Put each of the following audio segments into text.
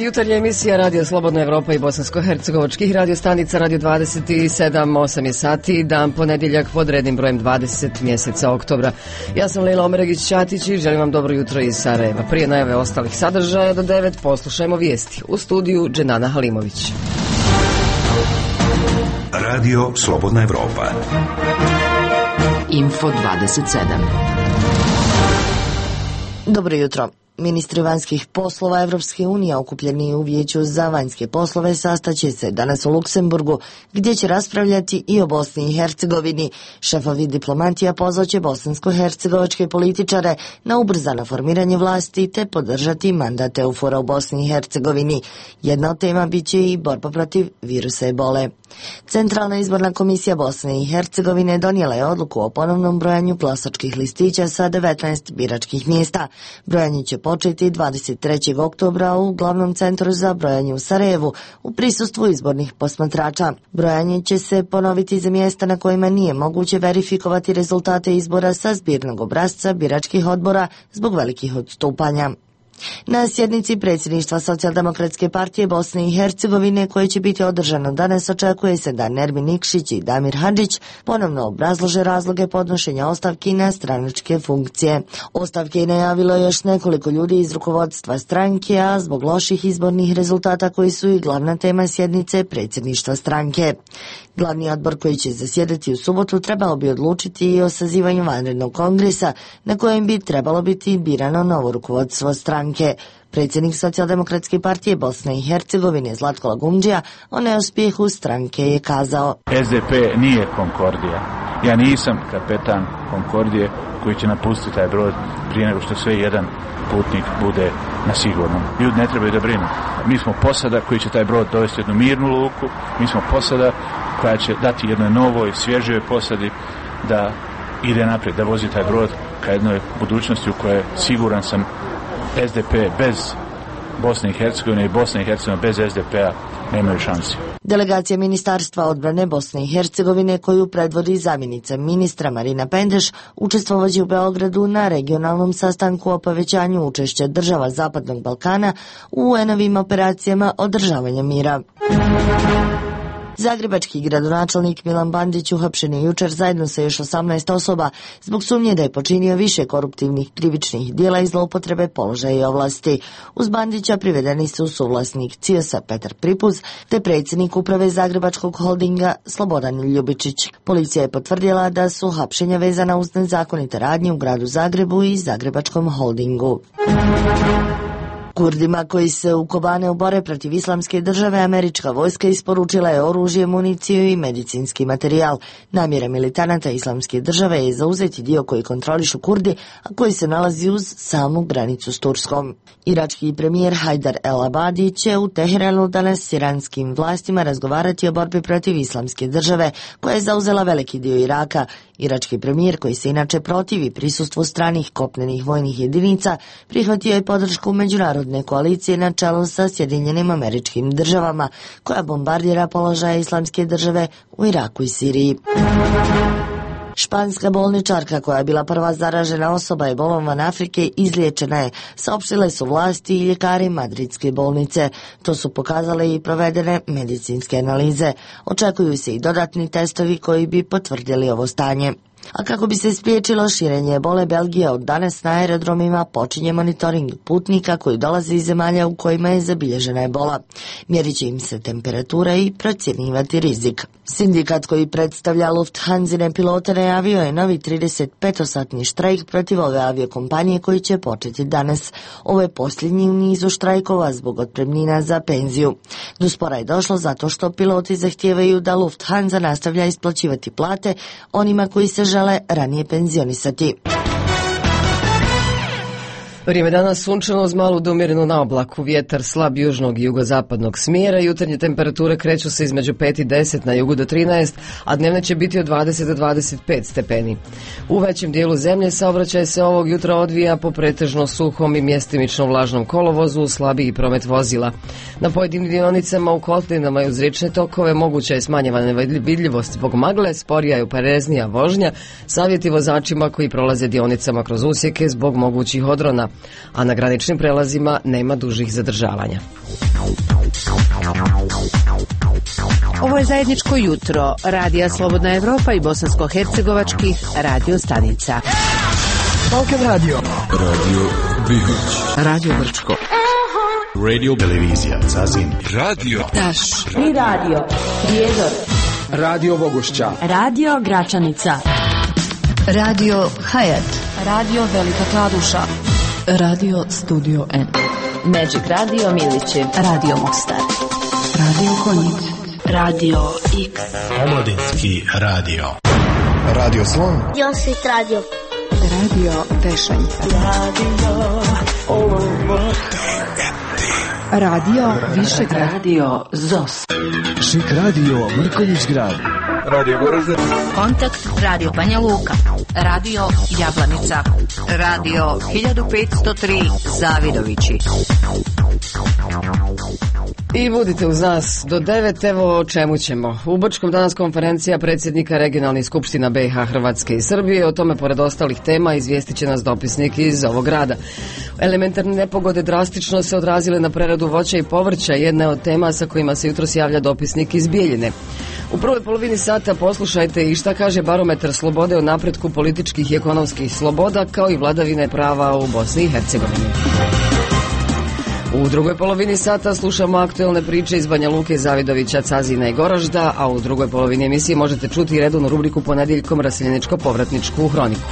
Jutarnja emisija Radio Slobodna Evropa i bosansko-hercegovačkih radiostanica Radio 27, 8 je sati, dan ponedjeljak pod rednim brojem 20 mjeseca oktobra. Ja sam Lejla Omeragić-Ćatić i želim vam dobro jutro iz Sarajeva. Prije najave ostalih sadržaja do 9 poslušajmo vijesti. U studiju Dženana Halimović. Radio Slobodna Evropa. Info 27. Dobro jutro. Ministri vanjskih poslova Evropske unije okupljeni u Vijeću za vanjske poslove sastaće se danas u Luksemburgu, gdje će raspravljati i o Bosni i Hercegovini. Šefovi diplomatija pozvaće bosansko-hercegovačke političare na ubrzano formiranje vlasti te podržati mandat EUFOR-a u Bosni i Hercegovini. Jedna od tema biće i borba protiv virusa ebole. Centralna izborna komisija Bosne i Hercegovine donijela je odluku o ponovnom brojanju glasačkih listića sa 19 biračkih mjesta. Brojanje će početi 23. oktobra u glavnom centru za brojanje u Sarajevu u prisustvu izbornih posmatrača. Brojanje će se ponoviti za mjesta na kojima nije moguće verifikovati rezultate izbora sa zbirnog obrasca biračkih odbora zbog velikih odstupanja. Na sjednici predsjedništva Socijaldemokratske partije Bosne i Hercegovine, koje će biti održano danas, očekuje se da Nermin Nikšić i Damir Hadžić ponovno obrazlože razloge podnošenja ostavki na stranačke funkcije. Ostavke je najavilo još nekoliko ljudi iz rukovodstva stranke, a zbog loših izbornih rezultata koji su i glavna tema sjednice predsjedništva stranke. Glavni odbor koji će zasjedati u subotu trebao bi odlučiti i o sazivanju vanrednog kongresa na kojem bi trebalo biti birano novo rukovodstvo stranke. Predsjednik Socijaldemokratske partije Bosne i Hercegovine Zlatko Lagumdžija o neuspjehu stranke je kazao: SDP nije Konkordija. Ja nisam kapetan Konkordije koji će napustiti taj brod prije nego što sve jedan putnik bude na sigurnom. Ljudi ne trebaju da brinu. Mi smo posada koji će taj brod dovesti u jednu mirnu luku. Mi smo posada koja će dati jednoj novoj, svježoj posadi da ide naprijed, da vozi taj brod ka jednoj budućnosti u kojoj siguran sam SDP bez Bosne i Hercegovine i Bosne i Hercegovine bez SDP-a nemaju šansi. Delegacija Ministarstva odbrane Bosne i Hercegovine, koju predvodi zamjenica ministra Marina Pendeš, učestvovaće u Beogradu na regionalnom sastanku o povećanju učešća država Zapadnog Balkana u UN-ovim operacijama održavanja mira. Zagrebački gradonačelnik Milan Bandić uhapšen je jučer zajedno sa još 18 osoba zbog sumnje da je počinio više koruptivnih krivičnih djela i zloupotrebe položaja i ovlasti. Uz Bandića privedeni su suvlasnik CIOS-a Petar Pripuz te predsjednik uprave Zagrebačkog holdinga Slobodan Ljubičić. Policija je potvrdila da su hapšenja vezana uz nezakonite radnje u gradu Zagrebu i Zagrebačkom holdingu. Kurdima koji se u Kobane bore protiv islamske države, američka vojska isporučila je oružje, municiju i medicinski materijal. Namjera militanata islamske države je zauzeti dio koji kontrolišu Kurdi, a koji se nalazi uz samu granicu s Turskom. Irački premijer Hajdar el-Abadi će u Teheranu danas s iranskim vlastima razgovarati o borbi protiv islamske države, koja je zauzela veliki dio Iraka. Irački premijer, koji se inače protivi prisustvu stranih kopnenih vojnih jedinica, prihvatio je podršku međunarodne koalicije na čelu sa Sjedinjenim Američkim Državama, koja bombardira položaje islamske države u Iraku i Siriji. Španska bolničarka koja je bila prva zaražena osoba ebolom van Afrike izliječena je, saopštile su vlasti i ljekari madridske bolnice. To su pokazale i provedene medicinske analize. Očekuju se i dodatni testovi koji bi potvrdili ovo stanje. A kako bi se spriječilo širenje ebole, Belgija od danas na aerodromima počinje monitoring putnika koji dolaze iz zemalja u kojima je zabilježena ebola. Mjerit će im se temperatura i procjenjivati rizik. Sindikat koji predstavlja Lufthansine pilote najavio je novi 35-satni štrajk protiv ove aviokompanije koji će početi danas. Ovo je posljednji u nizu štrajkova zbog otpremnina za penziju. Do spora je došlo zato što piloti zahtijevaju da Lufthansa nastavlja isplaćivati plate onima koji se žele ranije penzionisati. Vrijeme danas sunčano uz malu do umjereno na oblaku, vjetar slab južnog i jugozapadnog smjera, jutarnje temperature kreću se između 5 i 10, na jugu do 13, a dnevne će biti od 20 do 25 stepeni. U većem dijelu zemlje saobraćaj se ovog jutra odvija po pretežno suhom i mjestimično vlažnom kolovozu, slabiji promet vozila. Na pojedinim dionicama u kotlinama i uz riječne tokove moguća je smanjena vidljivost zbog magle, sporija i opreznija vožnja, savjeti vozačima koji prolaze dionicama kroz usjeke zbog mogućih odrona. a na graničnim prelazima nema dužih zadržavanja. Ovo je zajedničko jutro Radija Slobodna Evropa i bosansko-hercegovačkih radio stanica. Balkan Radio, Radio Bihać, Radio Brčko, Radio Televizija Zazin, Radio Taš, I radio Prijedor, Radio Bogošća, Radio Gračanica, Radio Hayat, Radio Velika Kladuša, Radio Studio N, Magic Radio Milići, Radio Mostar, Radio Konjic, Radio X, Omladinski radio. Radio Slon, Josit Radio, Radio Tešanjca, Radio Višegrad, Radio ZOS, Šik Radio Mrkonjić Grad, Radio Goražde, Kontakt Radio Banja Luka, Radio Jablanica, Radio 1503 Zavidovići. I budite uz nas do 9, evo o čemu ćemo. U Brčkom danas konferencija predsjednika regionalnih skupština BiH, Hrvatske i Srbije. O tome, pored ostalih tema, izvijestit će nas dopisnik iz ovog grada. Elementarne nepogode drastično se odrazile na preradu voća i povrća, jedna od tema sa kojima se jutros javlja dopisnik iz Bijeljine. U prvoj polovini sata poslušajte i šta kaže barometar slobode o napretku političkih i ekonomskih sloboda, kao i vladavine prava u Bosni i Hercegovini. U drugoj polovini sata slušamo aktuelne priče iz Banja Luke, Zavidovića, Cazina i Goražda, a u drugoj polovini emisije možete čuti i redovnu rubriku Ponedjeljkom raseljeničko-povratničku hroniku.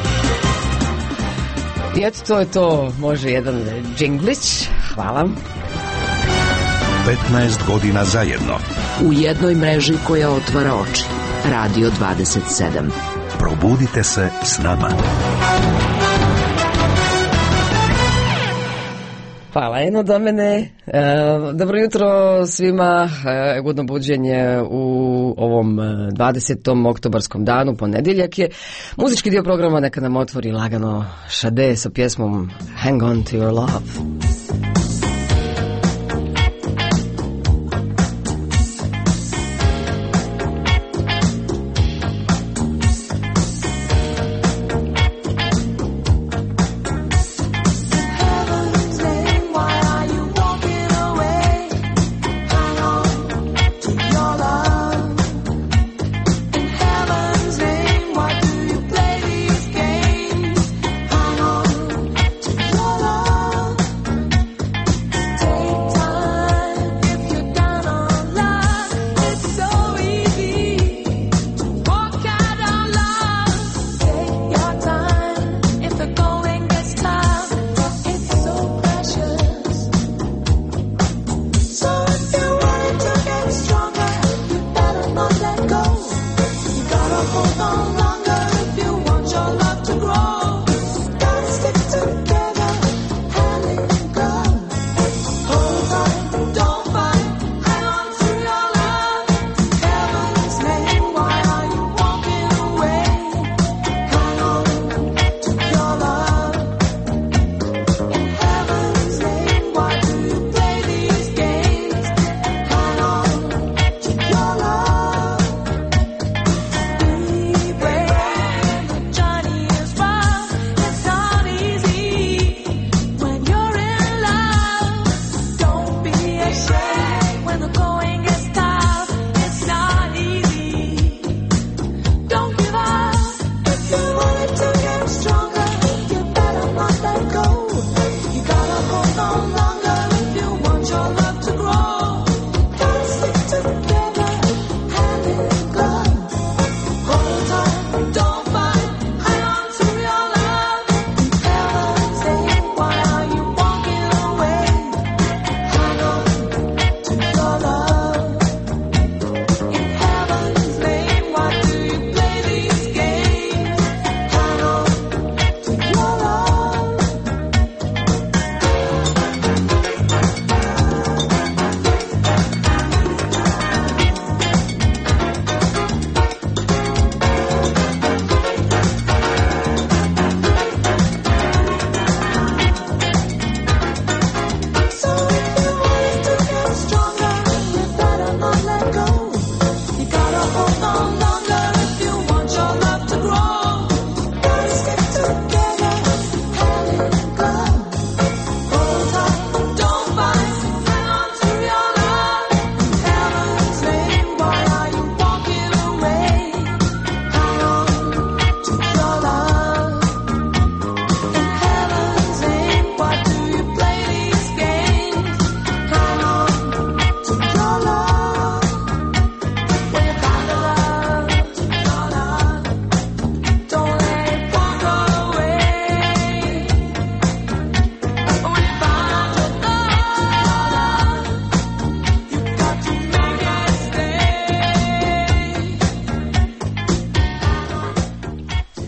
I eto, to je to, može jedan džinglić. Hvala. 15 godina zajedno. U jednoj mreži koja otvara oči. Radio 27. Probudite se s nama. Hvala Eno do mene. Dobro jutro svima, ugodno buđenje u ovom 20. oktobarskom danu, ponedjeljak je. Muzički dio programa neka nam otvori lagano Šade sa pjesmom Hang On To Your Love.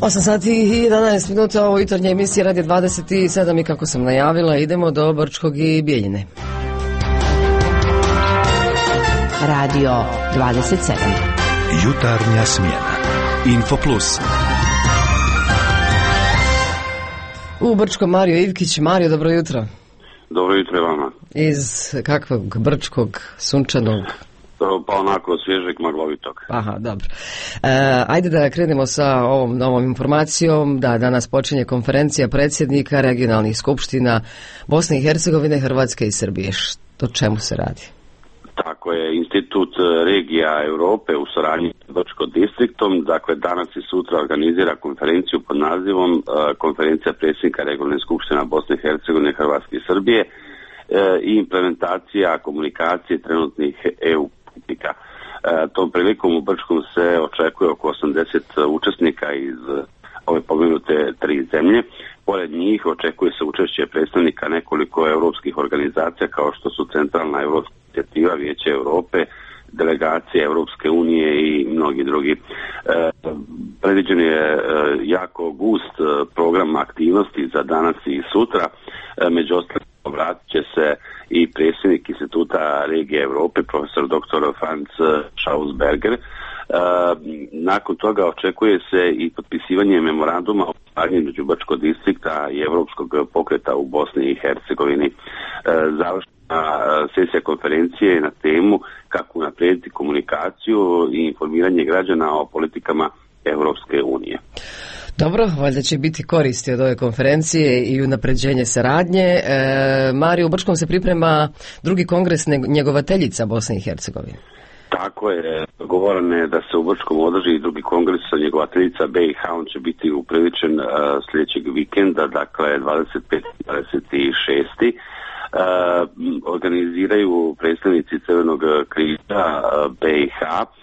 8 sati i 11 minuta, ovo jutarnje emisije Radio 27 i kako sam najavila, idemo do Brčkog i Bijeljine. Radio 27. Jutarnja smjena. Info Plus. U Brčkom Mario Ivkić. Mario, dobro jutro. Dobro jutro vama. Iz kakvog Brčkog, sunčanog? Pa onako svježeg, maglovitog. Aha, dobro. Ajde da krenemo sa ovom novom informacijom da danas počinje konferencija predsjednika regionalnih skupština Bosne i Hercegovine, Hrvatske i Srbije. O čemu se radi? Tako je, Institut regija Europe u saradnji s Brčko distriktom, dakle danas i sutra organizira konferenciju pod nazivom Konferencija predsjednika regionalnih skupština Bosne i Hercegovine, Hrvatske i Srbije i implementacija komunikacije trenutnih EU politika. Tom prilikom u Brčkom se očekuje oko 80 učesnika iz ove pomenute 3 zemlje. Pored njih očekuje se učešće predstavnika nekoliko europskih organizacija kao što su Centralna europska inicijativa, Vijeće Europe, delegacije Europske unije i mnogi drugi. Predviđen je jako gust program aktivnosti za danas i sutra. Među ostalim obratit će se i predsjednik Instituta regije Europe, profesor dr. Franz Schausberger. Nakon toga očekuje se i potpisivanje memoranduma o suradnji između Brčkog distrikta i Europskog pokreta u Bosni i Hercegovini. Završna sesija konferencije je na temu kako unaprijediti komunikaciju i informiranje građana o politikama Europske unije. Dobro, valjda će biti koristi od ove konferencije i unapređenje saradnje. Mario, u Brčkom se priprema drugi kongres njegovateljica Bosne i Hercegovine. Tako je, dogovoreno je da se u Brčkom održi drugi kongres njegovateljica BiH, on će biti upriličen sljedećeg vikenda, dakle 25-26. Organiziraju predstavnici Crvenog križa BiH,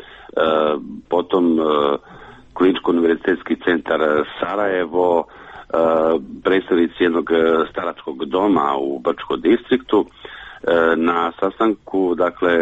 potom Kliničko-univerzitetski centar Sarajevo, predstavnici jednog staračkog doma u Brčkom distriktu. Na sastanku, dakle,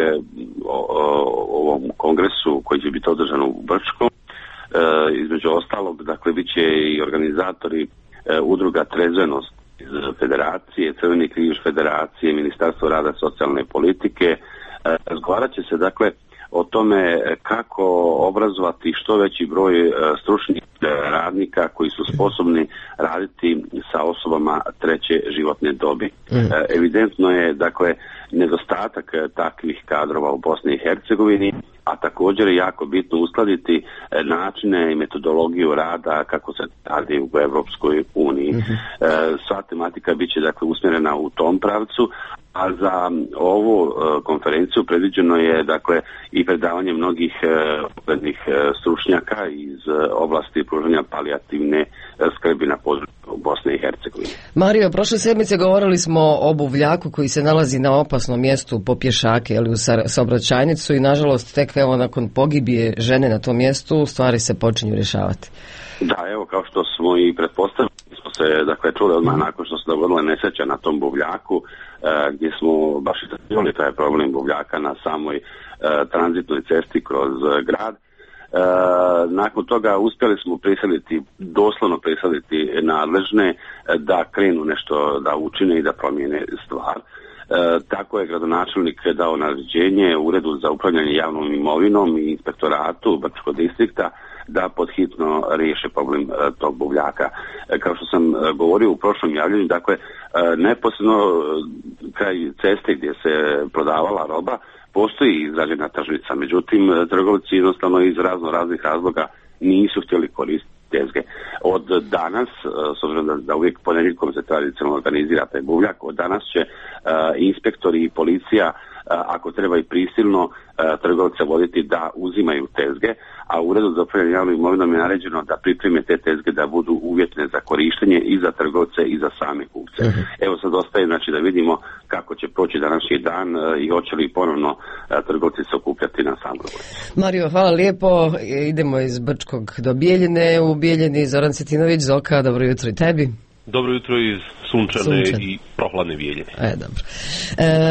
ovom kongresu koji će biti održan u Brčkom, između ostalog, dakle, bit će i organizatori udruga Trezvenost iz Federacije, Crveni križ Federacije, Ministarstvo rada i socijalne politike. Razgovarat će se, dakle, o tome kako obrazovati što veći broj stručnih radnika koji su sposobni raditi sa osobama treće životne dobi. Evidentno je, dakle, nedostatak takvih kadrova u Bosni i Hercegovini, a također je jako bitno uskladiti načine i metodologiju rada kako se radi u Europskoj uniji. Sva tematika bit će, dakle, usmjerena u tom pravcu, a za ovu konferenciju predviđeno je, dakle, i predavanje mnogih uglednih stručnjaka iz oblasti pružanja palijativne skrbi na području Bosne i Hercegovine. Mario, prošle sedmice govorili smo o buvljaku koji se nalazi na opasnom mjestu po pješake ili u saobraćajnicu i nažalost tek evo nakon pogibije žene na tom mjestu stvari se počinju rješavati. Da, evo kao što smo i pretpostavili, smo se, dakle, čuli odmah nakon što se dogodila nesreća na tom buvljaku, gdje smo baš istraživali taj problem buvljaka na samoj tranzitnoj cesti kroz grad. Nakon toga uspjeli smo doslovno prisiliti nadležne da krenu nešto da učine i da promijene stvar. Tako je gradonačelnik dao naređenje Uredu za upravljanje javnom imovinom i inspektoratu Brčkog distrikta da podhitno riješe problem tog buvljaka. Kao što sam govorio u prošlom javljanju, dakle, neposredno kraj ceste gdje se prodavala roba postoji izrađena tržnica, međutim trgovci jednostavno iz raznih razloga nisu htjeli koristiti tezge. Od danas, s obzirom da uvijek ponedjeljkom se tradicionalno organizira taj buvljak, od danas će inspektori i policija, ako treba i prisilno, trgovce voditi da uzimaju tezge, a u Uredu za upravljanje javnom imovinom je naređeno da pripreme te tezge da budu uvjetne za korištenje i za trgovce i za same kupce. Evo sad ostaje, znači, da vidimo kako će proći današnji dan i hoće li ponovno trgovci se okupljati na sam Brgović. Mario, hvala lijepo. Idemo iz Brčkog do Bijeljine. U Bijeljini Zoran Cetinović. Zoka, dobro jutro i tebi. Dobro jutro iz sunčane i prohladne Bijeljine. Dobro.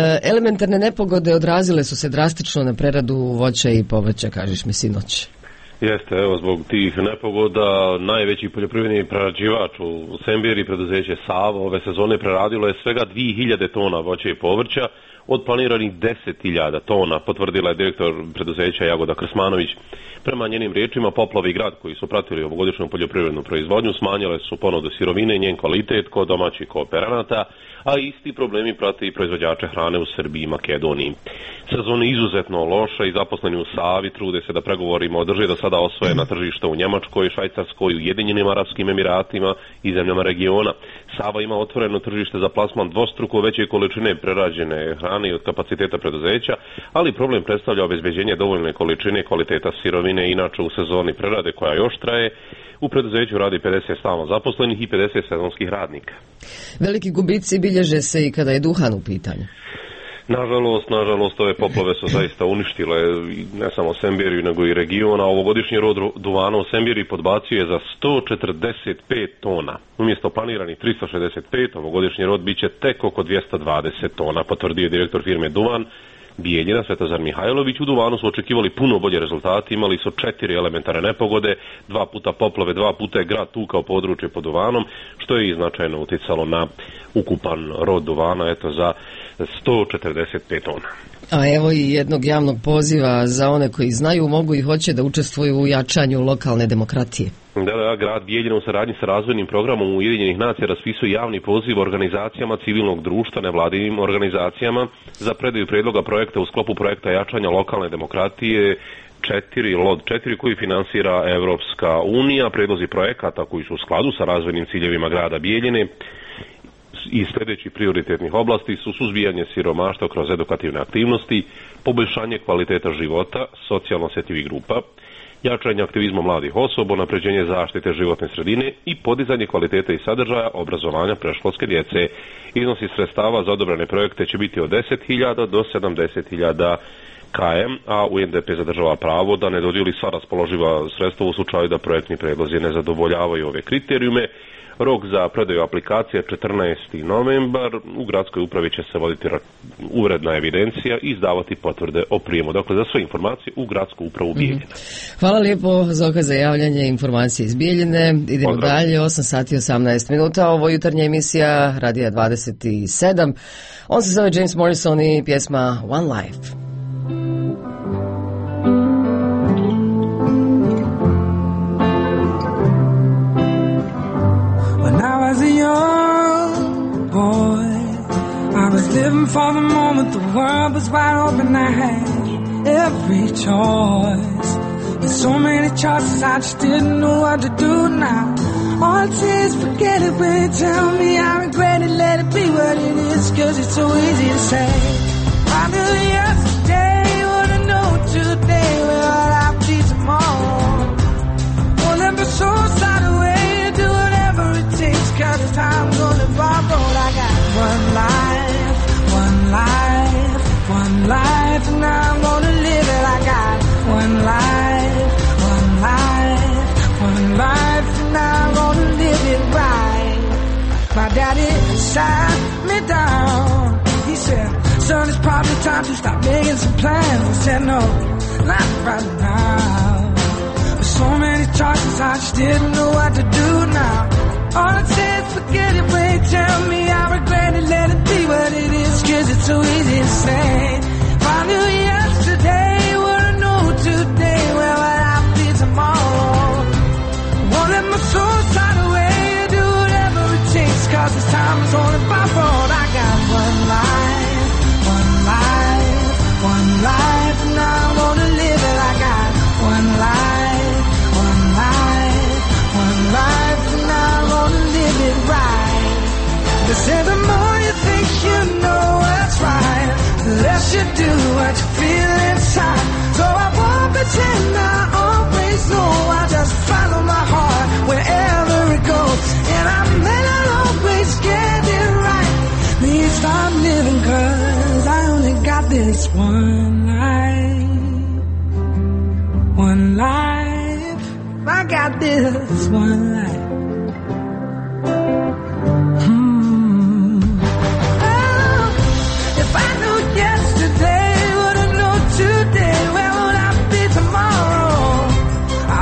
Elementarne nepogode odrazile su se drastično na preradu voća i povrća, kažeš mi sinoć. Jeste, evo, zbog tih nepogoda najveći poljoprivredni prerađivač u Sembiri, preduzeće Sava, ove sezone preradilo je svega 2000 tona voća i povrća od planiranih 10.000 tona, potvrdila je direktor preduzeća Jagoda Krsmanović. Prema njenim riječima, poplave i grad koji su pratili ovogodišnju poljoprivrednu proizvodnju smanjile su ponudu sirovine i njen kvalitet kod domaćih kooperanata, a isti problemi prate i proizvođače hrane u Srbiji i Makedoniji. Sezona je izuzetno loša i zaposleni u Savi trude se da pregovorima održe do sada osvojena tržišta u Njemačkoj, Švajcarskoj, Ujedinjenim Arapskim Emiratima i zemljama regiona. Sava ima otvoreno tržište za plasman dvostruko veće količine prerađene hrane od kapaciteta preduzeća, ali problem predstavlja obezbeđenje dovoljne količine kvaliteta sirovine. Inače u sezoni prerade koja još traje, u preduzeću radi 50 stalno zaposlenih i 50 sezonskih radnika. Veliki gubici bilježe se i kada je duhan u pitanju. Nažalost, ove poplave su zaista uništile ne samo Sembiriju, nego i region, a ovogodišnji rod duvana u Sembiriji podbacio je za 145 tona. Umjesto planiranih 365, ovogodišnji rod biće tek oko 220 tona, potvrdio je direktor firme Duvan Bijeljina, Svetozar Mihajlović. U duvanu su očekivali puno bolje rezultati, imali su 4 elementarne nepogode, 2 puta poplave, 2 puta je grad tukao područje pod duvanom, što je i značajno uticalo na ukupan rod duvana, eto za 145 tona. A evo i jednog javnog poziva za one koji znaju, mogu i hoće da učestvuju u jačanju lokalne demokratije. Da, grad Bijeljina u saradnji sa razvojnim programom Ujedinjenih nacija raspisuje javni poziv organizacijama civilnog društva, nevladinim organizacijama za predaju predloga projekta u sklopu projekta jačanja lokalne demokratije 4 koji finansira Evropska unija. Predlozi projekata koji su u skladu sa razvojnim ciljevima grada Bijeljine i sljedećih prioritetnih oblasti su suzbijanje siromaštva kroz edukativne aktivnosti, poboljšanje kvaliteta života socijalno osjetljivih grupa, jačanje aktivizma mladih osoba, unapređenje zaštite životne sredine i podizanje kvaliteta i sadržaja obrazovanja predškolske djece. Iznosi sredstava za odobrene projekte će biti od 10.000 do 70.000 km, a UNDP zadržava pravo da ne dodijeli sva raspoloživa sredstva u slučaju da projektni predlozi ne zadovoljavaju ove kriterijume. Rok za predaju aplikacije 14. novembar. U gradskoj upravi će se voditi uredna evidencija i izdavati potvrde o prijemu. Dakle, za sve informacije u gradsku upravu Bijeljine. Hvala lijepo za javljanje informacije iz Bijeljine. Idemo dalje, 8 sati 18 minuta. Ovo je jutarnja emisija Radija 27. On se zove James Morrison i pjesma One Life. Living for the moment, the world was wide open, I had every choice. With so many choices, I just didn't know what to do now. All it says, forget it when you tell me I regret it, let it be what it is, cause it's so easy to say. I knew yesterday, what I know today, well, I'll be tomorrow. Won't let my soul slide away, do whatever it takes, cause time's gonna borrow. I got one life, and I'm gonna live it. I got one life, and I'm gonna live it right. My daddy sat me down. He said, son, it's probably time to start making some plans. I said, no, not right now. With so many choices, I just didn't know what to do now. All it says, forget it, wait, tell me I regret it, let it be what it is, cause it's so easy to say. If I knew yesterday what I know today, well, I'll be tomorrow. Won't let my soul slide away, do whatever it takes, cause this time is only borrowed. I got one life, and I'm gonna live it. I got one life, and I'm gonna live it right. They say the more you think you know what's right, the less you do what you feel inside. So I won't pretend I always know, I just follow my heart wherever it goes. And I may not always get it right, please stop living, cause I only got this one life, I got this one life. If I knew yesterday what I know today, where would I be tomorrow?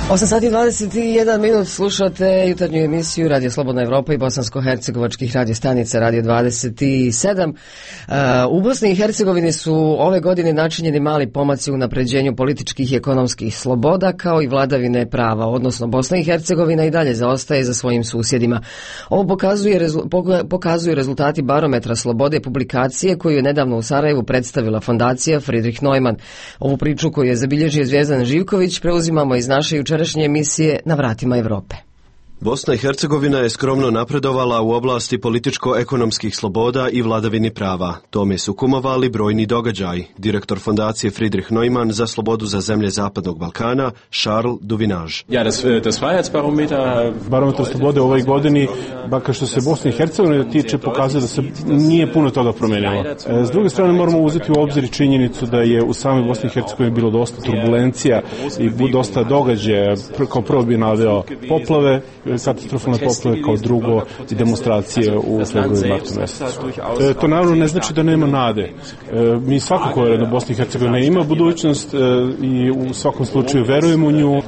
8 sati 21 minut, slušate jutarnju emisiju Radio Slobodna Evropa i bosansko-hercegovačkih radiostanica Radio 27. U Bosni i Hercegovini su ove godine načinjeni mali pomaci u unapređenju političkih i ekonomskih sloboda kao i vladavine prava, odnosno Bosna i Hercegovina i dalje zaostaje za svojim susjedima. Ovo pokazuju rezultati barometra slobode publikacije koju je nedavno u Sarajevu predstavila fondacija Friedrich Neumann. Ovu priču koju je zabilježio Zvijezdan Živković preuzimamo iz naše jučerašnje emisije Na vratima Evrope. Bosna i Hercegovina je skromno napredovala u oblasti političko-ekonomskih sloboda i vladavini prava. Tome su kumovali brojni događaj. Direktor fondacije Friedrich Neumann za slobodu za zemlje Zapadnog Balkana, Charles Duvinage. Ja, das Freiheitsbarometer... Barometar slobode u ovoj godini, bakar što se Bosne i Hercegovine tiče, pokazuje da se nije puno toga promenilo. S druge strane moramo uzeti u obzir činjenicu da je u samoj Bosni i Hercegovini bilo dosta turbulencija i dosta događaja. Kao prvo bi naveo poplave, katastrofalne poplave, kao drugo i demonstracije u februaru i martu mjesecu. To naravno ne znači da nema nade. Mi svakako da Bosna i Hercegovina ima budućnost i u svakom slučaju verujemo u nju.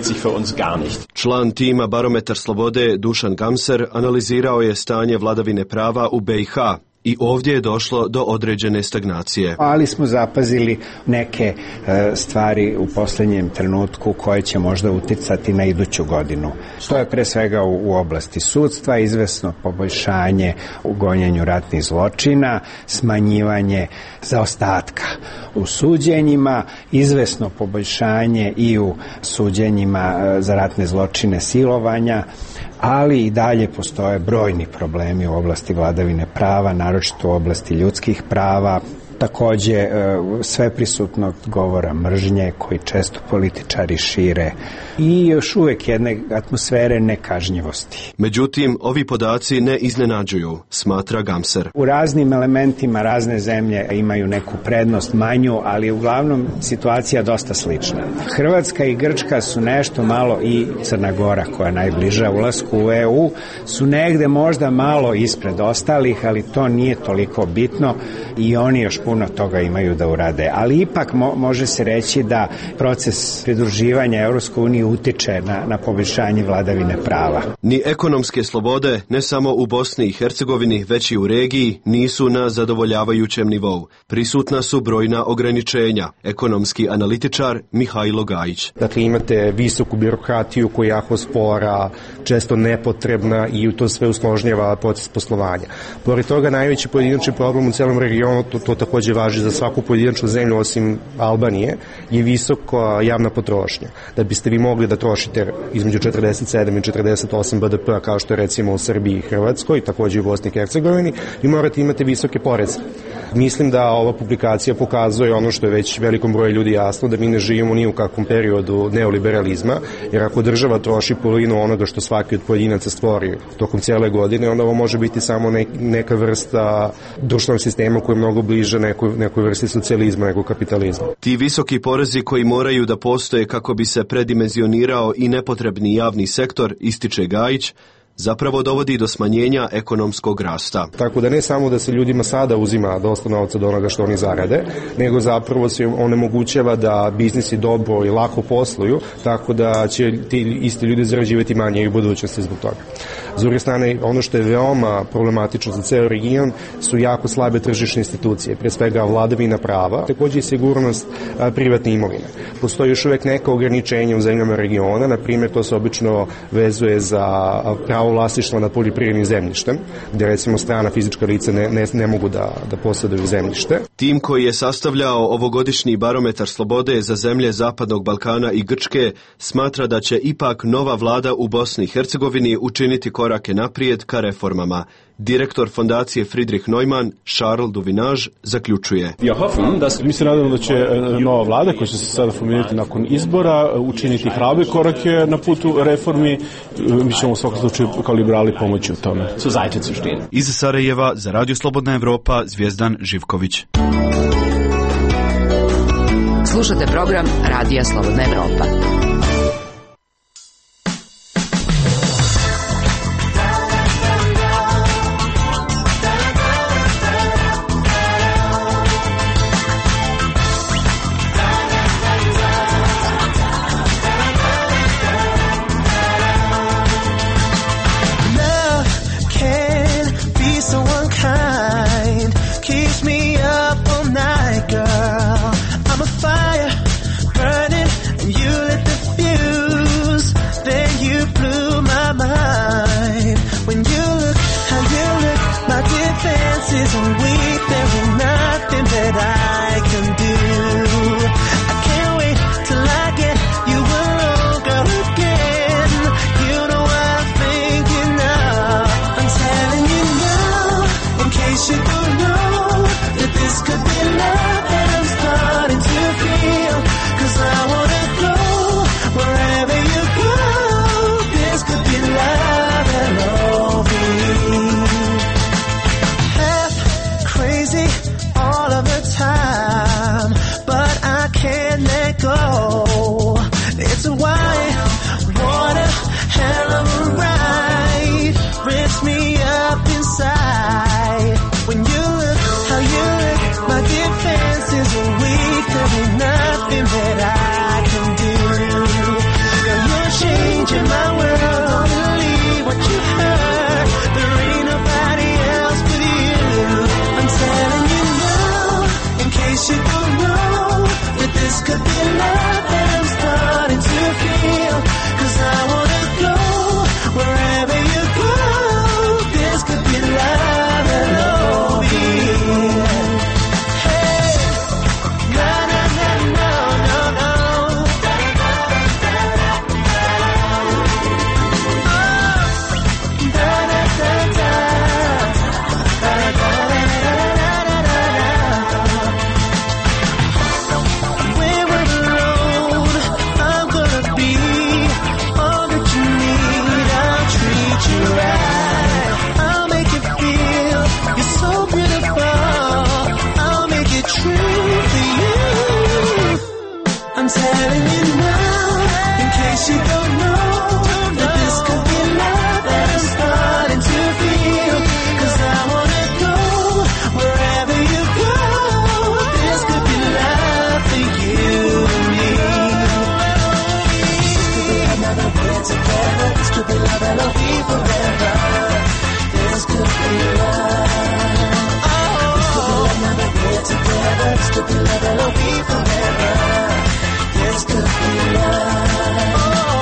Član tima Barometar slobode Dušan Gamser analizirao je stanje vladavine prava u BiH. I ovdje je došlo do određene stagnacije. Ali smo zapazili neke stvari u posljednjem trenutku koje će možda uticati na iduću godinu. To je pre svega u oblasti sudstva, izvesno poboljšanje u gonjenju ratnih zločina, smanjivanje zaostatka u suđenjima, izvesno poboljšanje i u suđenjima za ratne zločine silovanja, ali i dalje postoje brojni problemi u oblasti vladavine prava, naročito u oblasti ljudskih prava, takođe sveprisutnog govora mržnje koji često političari šire i još uvijek jedne atmosfere nekažnjivosti. Međutim, ovi podaci ne iznenađuju, smatra Gamser. U raznim elementima razne zemlje imaju neku prednost manju, ali uglavnom situacija dosta slična. Hrvatska i Grčka su nešto malo, i Crna Gora koja je najbliža ulasku u EU, su negde možda malo ispred ostalih, ali to nije toliko bitno i oni još puno toga imaju da urade. Ali ipak može se reći da proces pridruživanja Evropskoj uniji utiče na poboljšanje vladavine prava. Ni ekonomske slobode, ne samo u Bosni i Hercegovini, već i u regiji, nisu na zadovoljavajućem nivou. Prisutna su brojna ograničenja. Ekonomski analitičar Mihajlo Gajić. Dakle, imate visoku birokratiju koja je jako spora, često nepotrebna i to sve usložnjava proces poslovanja. Pored toga, najveći pojedinačni problem u celom regionu, to takođe važi za svaku pojedinačnu zemlju osim Albanije, je visoka javna potrošnja. Da biste vi mogli da trošite između 47 i 48 BDP kao što je recimo u Srbiji i Hrvatskoj, takođe i u Bosni i Hercegovini, vi morate imati visoke poreze. Mislim da ova publikacija pokazuje ono što je već velikom broju ljudi jasno, da mi ne živimo ni u kakvom periodu neoliberalizma, jer ako država troši polovinu onoga što svaki od pojedinaca stvori tokom cijele godine, onda ovo može biti samo neka vrsta društvenog sistema koji je mnogo bliže nekoj vrsti socijalizma nego kapitalizma. Ti visoki porezi koji moraju da postoje kako bi se predimenzionirao i nepotrebni javni sektor, ističe Gajić, zapravo dovodi do smanjenja ekonomskog rasta. Tako da ne samo da se ljudima sada uzima dosta novca od onoga što oni zarade, nego zapravo se onemogućava da biznisi dobro i lako posluju, tako da će ti isti ljudi zarađivati manje i u budućnosti zbog toga. S druge strane, ono što je veoma problematično za ceo region su jako slabe tržišne institucije, pre svega vladavina prava, takođe i sigurnost privatne imovine. Postoji još uvek neka ograničenja u zemljama regiona, na primjer to se obično vezuje za pravo vlasništva nad poljoprivrednim zemljištem, gdje recimo strana fizička lica ne mogu da posjeduju zemljište. Tim koji je sastavljao ovogodišnji barometar slobode za zemlje Zapadnog Balkana i Grčke smatra da će ipak nova vlada u Bosni i Hercegovini učiniti korake naprijed ka reformama. Direktor fondacije Friedrich Neumann, Charles Duvinage, zaključuje. Mi se nadamo da će nova vlada, koja će se sada formirati nakon izbora, učiniti hrabre korake na putu reformi. Mi ćemo u svakom slučaju kao liberali pomoći u tome. Iz Sarajeva za Radio Slobodna Evropa, Zvijezdan Živković. Slušate program Radija Slobodna Evropa. let go. It's a white water, hell of a ride. Rips me up inside. When you look how you look, my defenses are weak. There ain't nothing that I can do. Girl, you're changing my world. Don't believe what you heard. There ain't nobody else but you. I'm telling you now, in case you don't know, that this could be love that I'm starting to feel. 'Cause I wanna go wherever you go. This could be love and love. Hey, na na na no no no. I'm telling you now, in case you don't know, that this could be love that I'm starting to feel. 'Cause I wanna go wherever you go. This could be love for you and me. This could be another way together. This could be love and I'll be forever. This could be love. This could be another way together. This could be love and I'll be forever. This could be love.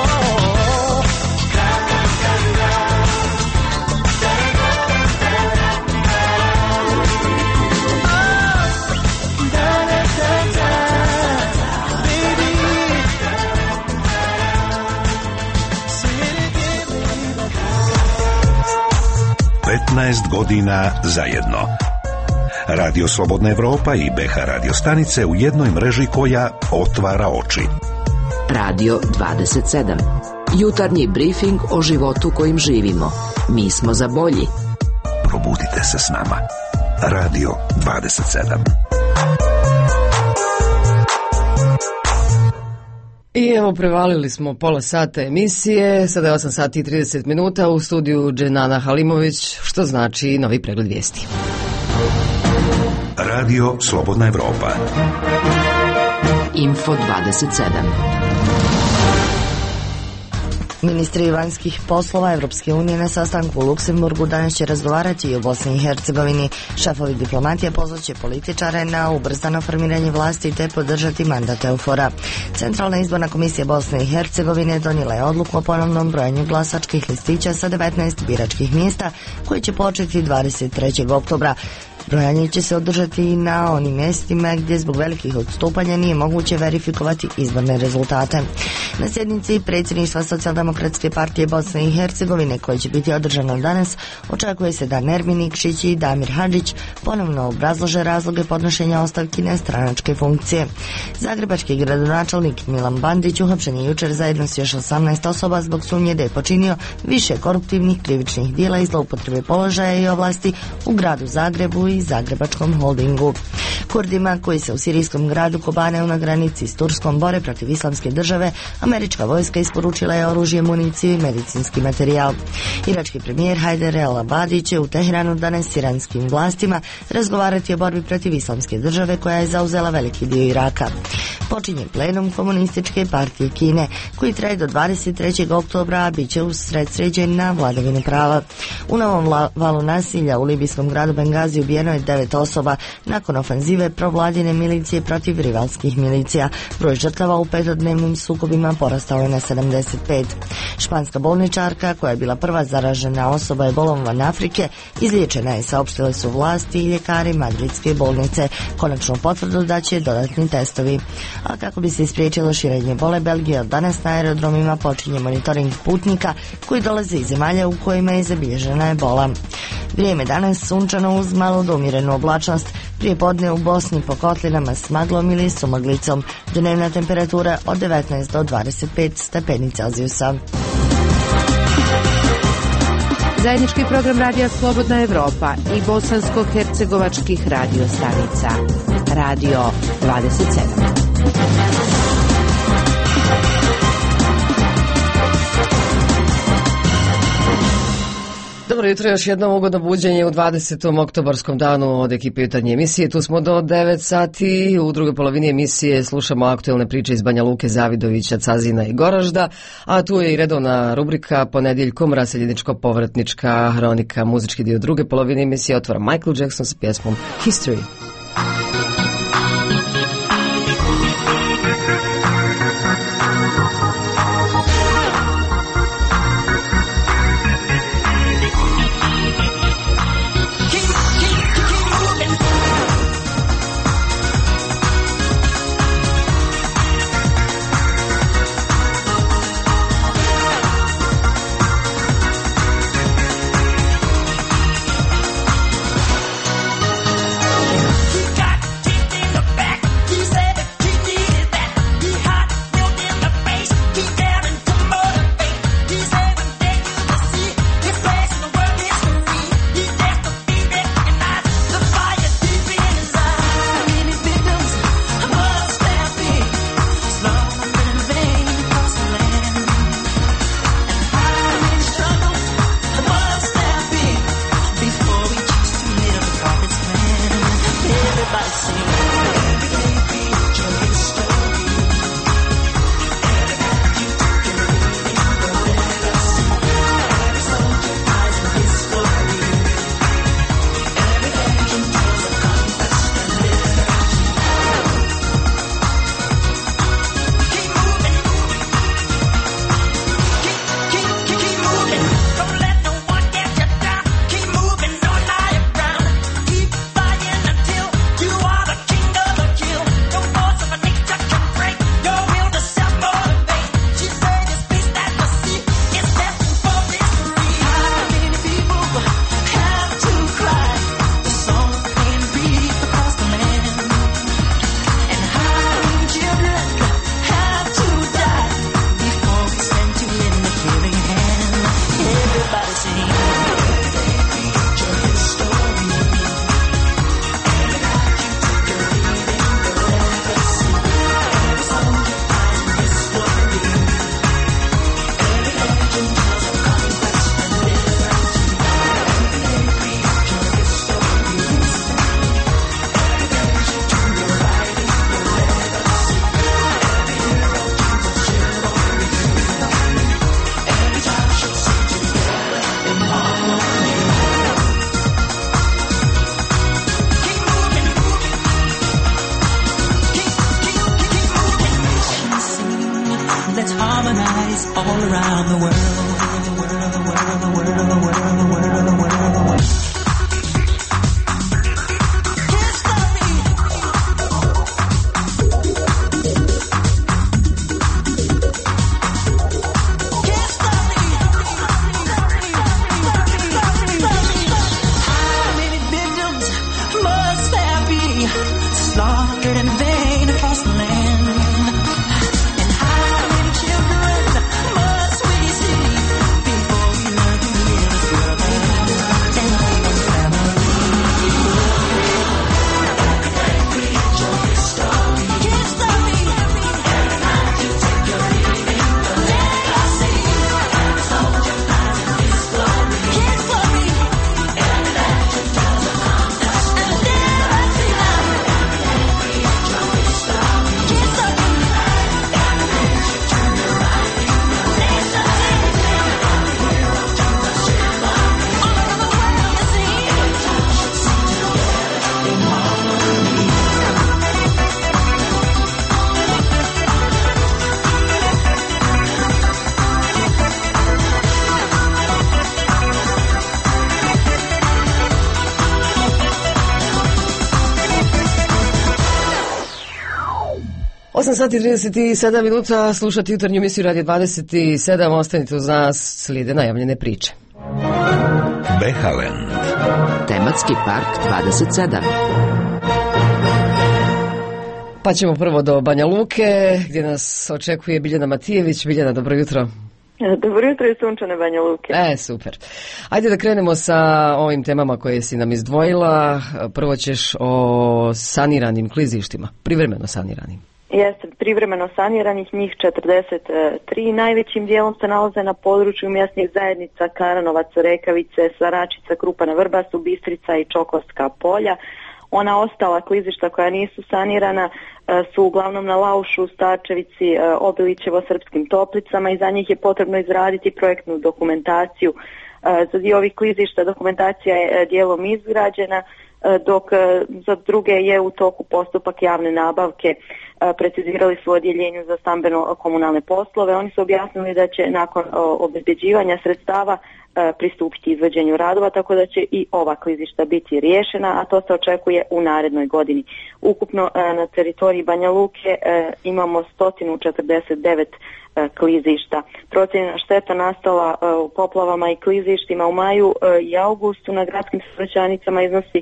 godina zajedno. Radio Slobodna Evropa i BH radio stanice u jednoj mreži koja otvara oči. Radio 27. Jutarnji brifing o životu kojim živimo. Mi smo za bolji. Probudite se s nama. Radio 27. I evo, prevalili smo pola sata emisije, sada je 8 sati i 30 minuta, u studiju Dženana Halimović, što znači novi pregled vijesti. Radio Slobodna Evropa. Info 27. Ministri vanjskih poslova Evropske unije na sastanku u Luksemburgu danas će razgovarati i o Bosni i Hercegovini. Šefovi diplomatije pozvaće političare na ubrzano formiranje vlasti te podržati mandat EUFOR-a. Centralna izborna komisija Bosne i Hercegovine donijela je odluku o ponovnom brojanju glasačkih listića sa 19 biračkih mjesta koji će početi 23. oktobra. Brojanje će se održati i na onim mjestima gdje zbog velikih odstupanja nije moguće verifikovati izborne rezultate. Na sjednici predsjedništva Socijaldemokratske partije Bosne i Hercegovine, koja će biti održana danas, očekuje se da Nermin Nikšić i Damir Hadžić ponovno obrazlože razloge podnošenja ostavki na stranačke funkcije. Zagrebački gradonačelnik Milan Bandić uhapšen je jučer zajedno s još 18 osoba zbog sumnje da je počinio više koruptivnih krivičnih djela i zloupotrebe položaja i ovlasti u gradu Zagrebu i Zagrebačkom holdingu. Kurdima koji se u sirijskom gradu Kobane na granici s Turskom bore protiv islamske države, američka vojska isporučila je oružje, municiju i medicinski materijal. Irački premijer Hajder el-Abadi će u Teheranu danas s iranskim vlastima razgovarati o borbi protiv islamske države koja je zauzela veliki dio Iraka. Počinje plenum Komunističke partije Kine koji traje do 23. oktobra, a bit će usredsređen na vladavinu prava. U novom valu nasilja u libijskom gradu Bengazi ubijeno je 9 osoba nakon ofanzive provladine milicije protiv rivalskih milicija. Broj žrtava u petodnevnim sukobima porastao je na 75. Španska bolničarka, koja je bila prva zaražena osoba ebolom van Afrike, izliječena je, saopštile su vlasti i ljekari madridske bolnice. Konačnu potvrdu da će dodatni testovi. A kako bi se ispriječilo širenje bole, Belgija od danas na aerodromima počinje monitoring putnika koji dolaze iz zemalja u kojima je zabilježena ebola. Vrijeme danas sunčano uz malu do umjerenu oblačnost. Prije podne u Bosni po kotlinama s maglom ili sumaglicom. Dnevna temperatura od 19 do 25 stepeni Celzijusa. Zajednički program Radija Slobodna Evropa i bosansko-hercegovačkih radio stanica. Radio 27. Dobro jutro, još jedno ugodno buđenje u 20. oktobarskom danu od ekipe jutarnje emisije. Tu smo do 9 sati. U drugoj polovini emisije slušamo aktuelne priče iz Banja Luke, Zavidovića, Cazina i Goražda. A tu je i redovna rubrika ponedjeljkom raseljeničko-povratnička hronika. Muzički dio druge polovine emisije otvara Michael Jackson sa pjesmom History. Sati 37 minuta, slušati jutarnju emisiju Radio 27, ostanite uz nas, slijede najavljene priče. Behaland. Tematski park 27. Pa ćemo prvo do Banja Luke, gdje nas očekuje Biljana Matijević. Biljana, dobro jutro. Dobro jutro iz sunčane Banja Luke. Super. Ajde da krenemo sa ovim temama koje si nam izdvojila. Prvo ćeš o saniranim klizištima, privremeno saniranim. Jeste privremeno saniranih, njih 43, najvećim dijelom se nalaze na području mjesnih zajednica Karanovac, Rekavice, Svaračica, Krupana, Vrbasu, Bistrica i Čokovska polja. Ona ostala klizišta koja nisu sanirana su uglavnom na Laušu, Starčevici, Obilićevo, Srpskim Toplicama i za njih je potrebno izraditi projektnu dokumentaciju. Za dio ovih klizišta dokumentacija je dijelom izgrađena, dok za druge je u toku postupak javne nabavke. Precizirali su u odjeljenju za stambeno-komunalne poslove. Oni su objasnili da će nakon obezbeđivanja sredstava pristupiti izvođenju radova, tako da će i ova klizišta biti riješena, a to se očekuje u narednoj godini. Ukupno na teritoriji Banja Luke imamo 149 klizišta. Procijenjena šteta nastala u poplavama i klizištima u maju i augustu na gradskim saobraćajnicama iznosi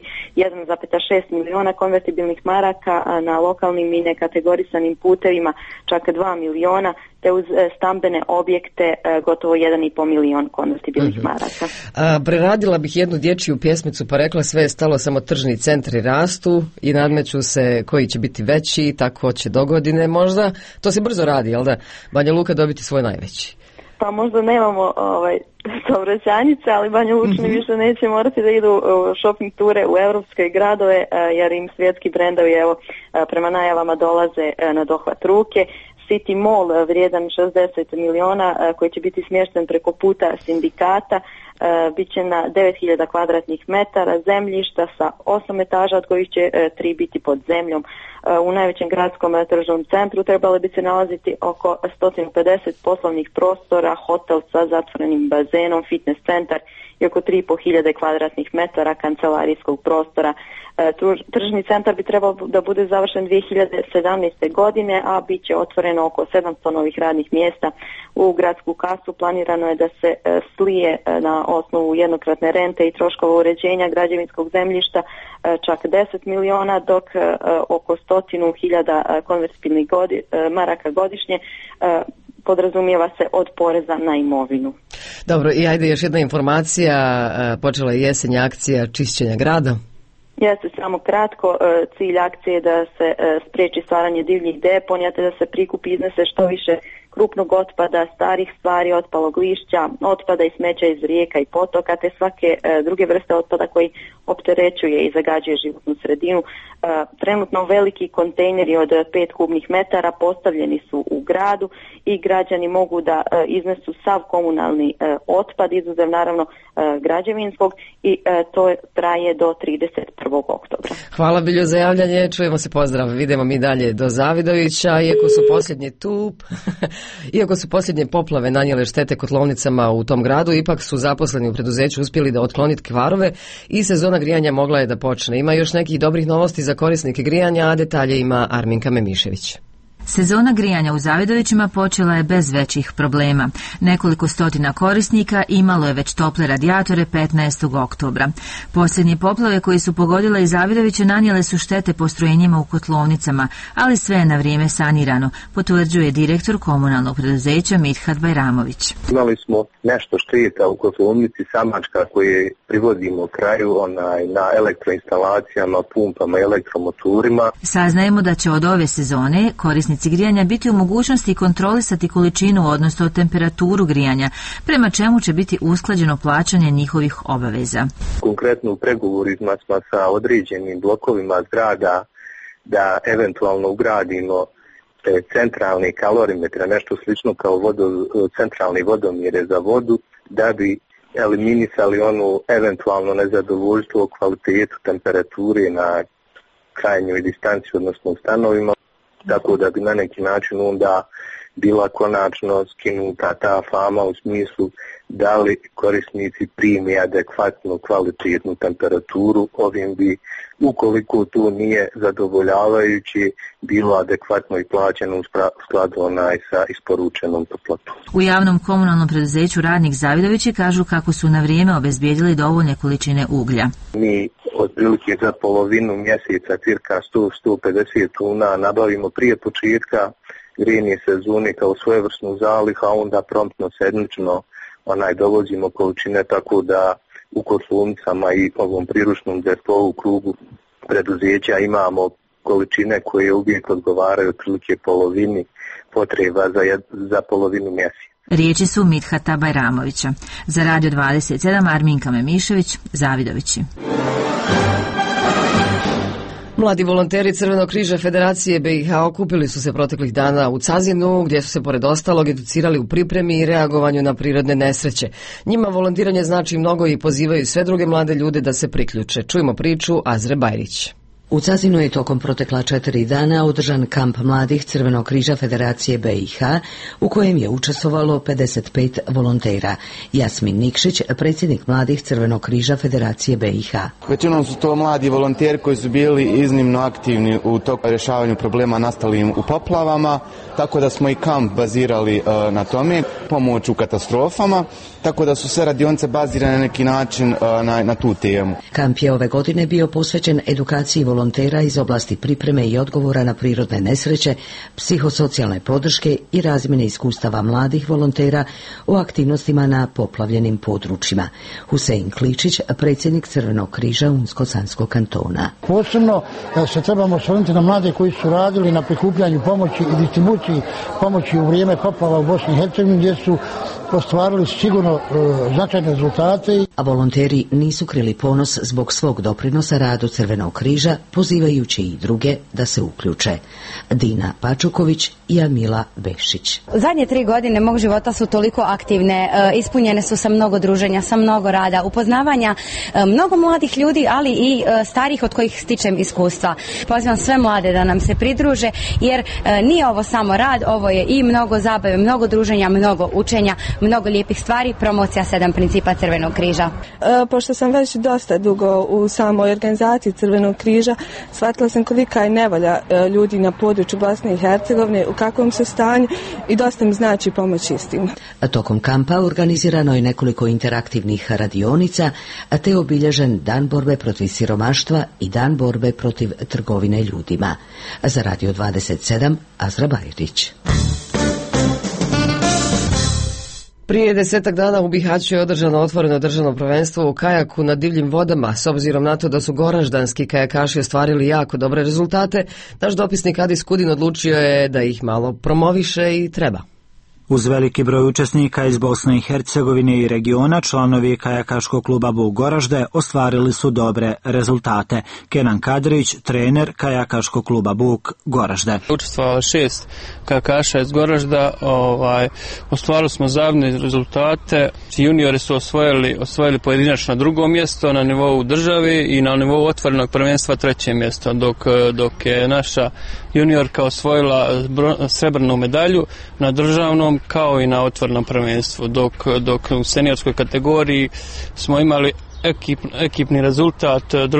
1,6 miliona konvertibilnih maraka, na lokalnim i nekategorisanim putevima čak 2 miliona, te uz stambene objekte gotovo 1,5 milion konvertibilnih maraka. Preradila bih jednu dječju pjesmicu pa rekla sve je stalo, samo tržni centri rastu i nadmeću se koji će biti veći, tako će dogodine možda. To se brzo radi, jel da? Banja Luka dobiti svoj najveći. Pa možda nemamo saobraćajnice, ali Banja Lučani više neće morati da idu shopping ture u evropske gradove, jer im svjetski brendovi prema najavama dolaze na dohvat ruke. City Mall vrijedan 60 miliona koji će biti smješten preko puta sindikata, bit će na 9000 kvadratnih metara zemljišta sa 8 etaža, od kojih će 3 biti pod zemljom. U najvećem gradskom tržnom centru trebali bi se nalaziti oko 150 poslovnih prostora, hotel sa zatvorenim bazenom, fitness centar i oko 3.500 kvadratnih metara kancelarijskog prostora. Tržni centar bi trebao da bude završen 2017. godine, a bit će otvoreno oko 700 novih radnih mjesta. U gradsku kasu planirano je da se slije na osnovu jednokratne rente i troškova uređenja građevinskog zemljišta čak 10 miliona, dok oko 100.000 konvertibilnih maraka godišnje podrazumijeva se od poreza na imovinu. Dobro, i ajde još jedna informacija, počela je jesenja akcija čišćenja grada. Jeste, samo kratko, cilj akcije je da se spriječi stvaranje divljih deponija, te da se prikupi i iznese što više krupnog otpada, starih stvari, otpalog lišća, otpada i smeća iz rijeka i potoka, te svake druge vrste otpada koji opterećuje i zagađuje životnu sredinu. Trenutno veliki kontejneri od 5 kubnih metara postavljeni su u gradu i građani mogu da iznesu sav komunalni otpad, izuzev naravno građevinskog, i to traje do 31. oktobra. Hvala Biljo za javljanje, čujemo se, pozdrav, vidimo mi dalje do Zavidovića, iako su posljednje poplave nanijele štete kotlovnicama u tom gradu, ipak su zaposleni u preduzeću uspjeli da otkloniti kvarove i sezona grijanja mogla je da počne. Ima još nekih dobrih novosti za korisnike grijanja, a detalje ima Arminka Memišević. Sezona grijanja u Zavidovićima počela je bez većih problema. Nekoliko stotina korisnika imalo je već tople radijatore 15. oktobra. Posljednje poplave koje su pogodile i Zavidoviće nanijele su štete postrojenjima u kotlovnicama, ali sve je na vrijeme sanirano, potvrđuje direktor komunalnog preduzeća Mithat Bajramović. Imali smo nešto šteta u kotlovnici Samačka koje privodimo kraju na elektroinstalacijama, pumpama i elektromotorima. Saznajemo da će od ove sezone korisnici grijanja biti u mogućnosti kontrolisati količinu, odnosno temperaturu grijanja, prema čemu će biti usklađeno plaćanje njihovih obaveza. Konkretno u pregovorima smo sa određenim blokovima zgrada da eventualno ugradimo centralne kalorimetre, nešto slično kao centralni vodomjere za vodu, da bi eliminisali onu eventualno nezadovoljstvo o kvalitetu temperature na krajnjoj distanci, odnosno u stanovima, tako da bi na neki način onda bila konačno skinuta ta fama u smislu da li korisnici prime adekvatnu kvalitetnu temperaturu. Ovim bi, ukoliko to nije zadovoljavajući, bilo adekvatno i plaćeno u skladu sa isporučenom toplotom. U javnom komunalnom preduzeću Radnik Zavidovići kažu kako su na vrijeme obezbijedili dovoljne količine uglja. Mi otprilike za polovinu mjeseca cirka 100-150 tona nabavimo prije početka grijanje sezone kao svojevrsnu zalih, a onda promptno sedmično dovozimo količine, tako da u kotlovnicama i ovom priručnom depo u krugu preduzeća imamo količine koje uvijek odgovaraju otprilike polovini potreba za polovinu mjeseca. Riječi su Mithata Bajramovića. Za Radio 27 Arminka Memišević, Zavidovići. Mladi volonteri Crvenog križa Federacije BiH okupili su se proteklih dana u Cazinu, gdje su se pored ostalog educirali u pripremi i reagovanju na prirodne nesreće. Njima volontiranje znači mnogo i pozivaju sve druge mlade ljude da se priključe. Čujmo priču Azre Bajrić. U Cazinu je tokom protekla 4 dana održan kamp mladih Crvenog križa Federacije BiH, u kojem je učestvovalo 55 volontera. Jasmin Nikšić, predsjednik mladih Crvenog križa Federacije BiH. Većinom su to mladi volonteri koji su bili iznimno aktivni u toku rješavanju problema nastalim u poplavama, tako da smo i kamp bazirali na tome, pomoć u katastrofama, tako da su sve radionice bazirane na neki način na tu temu. Kamp je ove godine bio posvećen edukaciji volontera iz oblasti pripreme i odgovora na prirodne nesreće, psihosocijalne podrške i razmjene iskustava mladih volontera o aktivnostima na poplavljenim područjima. Husein Kličić, predsjednik Crvenog križa Unsko-Sanskog kantona. Posebno se trebamo osvrnuti na mlade koji su radili na prikupljanju pomoći i distribuciji pomoći u vrijeme poplava u Bosni i Hercegovini, gdje su ostvarili sigurno značajne rezultate. A volonteri nisu krili ponos zbog svog doprinosa radu Crvenog križa, pozivajući i druge da se uključe. Dina Pačuković i Amila Bešić. Zadnje 3 godine mog života su toliko aktivne, ispunjene su sa mnogo druženja, sa mnogo rada, upoznavanja mnogo mladih ljudi, ali i starih od kojih stičem iskustva. Pozivam sve mlade da nam se pridruže, jer nije ovo samo rad, ovo je i mnogo zabave, mnogo druženja, mnogo učenja, mnogo lijepih stvari, promocija 7 principa Crvenog križa. Pošto sam već dosta dugo u samoj organizaciji Crvenog križa, shvatila sam kolika je nevolja ljudi na području Bosne i Hercegovine, u kakvom su stanju, i dosta mi znači pomoć istim. Tokom kampa organizirano je nekoliko interaktivnih radionica, te je obilježen Dan borbe protiv siromaštva i Dan borbe protiv trgovine ljudima. Za Radio 27 Azra Bajrić. Prije 10 dana u Bihaću je održano otvoreno državno prvenstvo u kajaku na divljim vodama. S obzirom na to da su goraždanski kajakaši ostvarili jako dobre rezultate, naš dopisnik Adis Kudin odlučio je da ih malo promoviše i treba. Uz veliki broj učesnika iz Bosne i Hercegovine i regiona, članovi kajakaškog kluba Buk Goražde ostvarili su dobre rezultate. Kenan Kadrić, trener kajakaškog kluba Buk Goražde. Učestvovalo 6 kajakaša iz Goražda, ostvarili smo zavidne rezultate. Juniori su osvojili pojedinačno 2. mjesto na nivou države i na nivou otvorenog prvenstva 3. mjesto, dok je naša juniorka osvojila srebrnu medalju na državnom kao i na otvorenom prvenstvu, dok u seniorskoj kategoriji smo imali ekipni rezultat,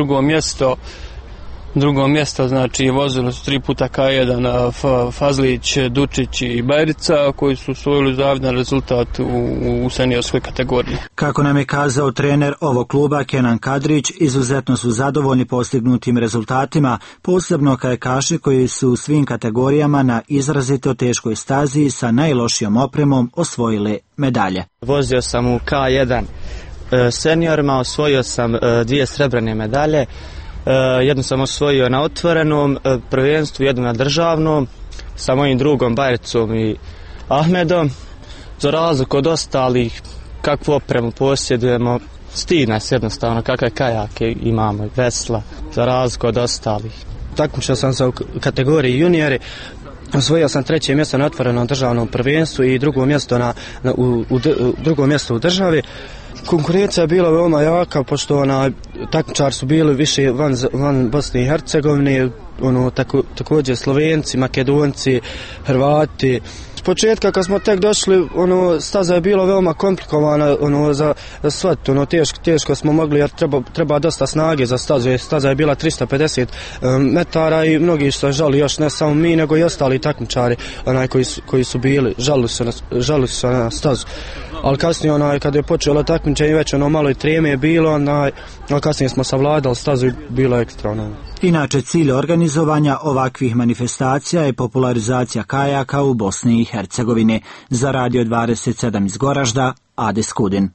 drugo mjesto, znači vozili su 3 puta K1 Fazlić, Dučić i Bajrica, koji su osvojili zavidan rezultat u seniorskoj kategoriji. Kako nam je kazao trener ovog kluba Kenan Kadrić, izuzetno su zadovoljni postignutim rezultatima, posebno kajakaši koji su u svim kategorijama na izrazito teškoj stazi sa najlošijom opremom osvojili medalje. Vozio sam u K1 seniorima, osvojio sam 2 srebrne medalje. Jednu sam osvojio na otvorenom prvenstvu, jednu na državnom, sa mojim drugom Bajricom i Ahmedom. Za razliku od ostalih, kakvu opremu posjedujemo, stid nas jednostavno, kakve kajake imamo i vesla, za razliku od ostalih. Takmičio sam se u kategoriji juniori, osvojio sam 3. mjesto na otvorenom državnom prvenstvu i drugo mjesto u državi. Konkurencija je bila veoma jaka, pošto takmičari su bili više van Bosne i Hercegovine, također Slovenci, Makedonci, Hrvati. S početka kad smo tek došli, staza je bila veoma komplikovana za shvat, teško smo mogli, jer treba dosta snage za stazu. Staza je bila 350 metara i mnogi su žali, još ne samo mi, nego i ostali takmičari koji su bili, žali su na stazu. Ali kasnije kad je počelo takmičenje, već malo i treme je bilo, ali kasnije smo savladali stazu i bilo ekstra. Inače, cilj organizovanja ovakvih manifestacija je popularizacija kajaka u Bosni i Hercegovini. Za Radio 27 iz Goražda, Adis Kudin.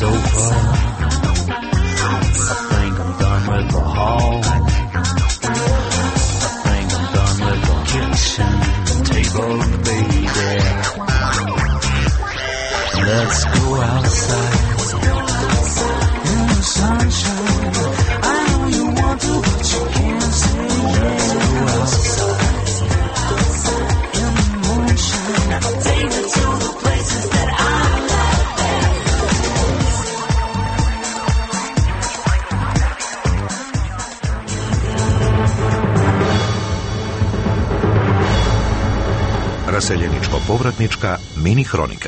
so far. I think I'm done with the hall. I think I'm done with the kitchen table, baby. Let's go outside in the sunshine. I know you want to, but you can't say yes. Let's go outside in the moonshine. Take me to the places that I Raseljeničko-povratnička mini hronika.